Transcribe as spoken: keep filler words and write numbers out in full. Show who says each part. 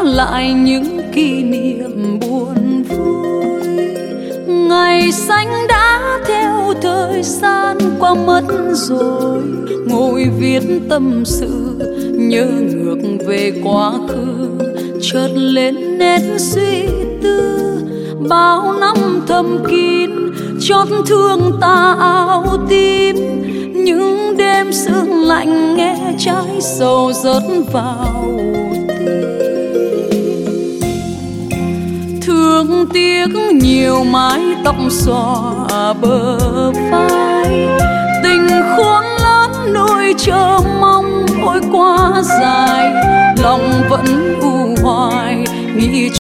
Speaker 1: lại những kỷ niệm buồn vui. Ngày xanh đã theo thời gian qua mất rồi, ngồi viết tâm sự nhớ ngược về quá khứ, chợt lên nét suy tư. Bao năm thầm kín chót thương ta áo tím, những đêm sương lạnh nghe trái sầu rớt vào tim. Thương tiếc nhiều mái tóc xõa bờ vai, tình khôn lớn nuôi chờ mong ôi quá dài, lòng vẫn u hoài nghĩ